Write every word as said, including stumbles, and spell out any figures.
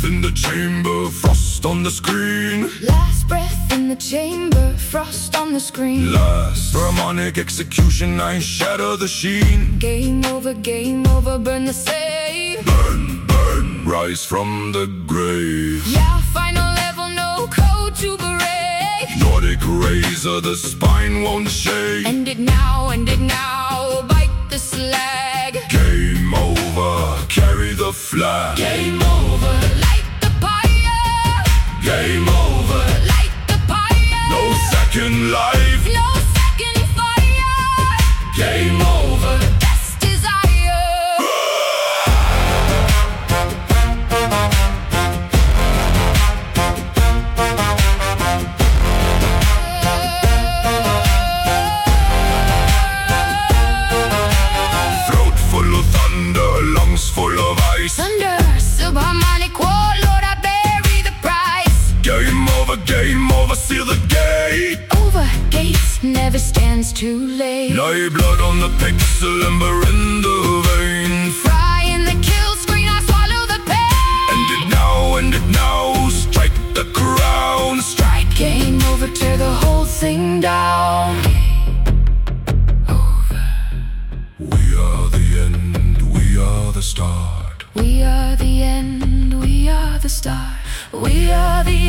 breath in the chamber, frost on the screen. Last breath in the chamber, frost on the screen. Last harmonic execution, I shatter the sheen. Game over, game over, burn the save. Burn, burn, rise from the grave. Yeah, final level, no code to break. Nordic razor, the spine won't shake. End it now, end it now, bite the slag. Game over, carry the flag. Game over, light the fire. Game over, Light the fire. no second life. No second fire. Game over. Best desire. Throat full of thunder, lungs full of ice. Thunder, subharmonic warlord, I bury the prize. Game over, game over, seal the gate. Over gates, never stands too late. Lay blood on the pixel, ember in the vein. Fry in the kill screen, I swallow the pain. End it now, end it now, strike the crown. Strike, game over, tear the whole thing down. We are the end, we are the start. We are the end, we are the start. We are the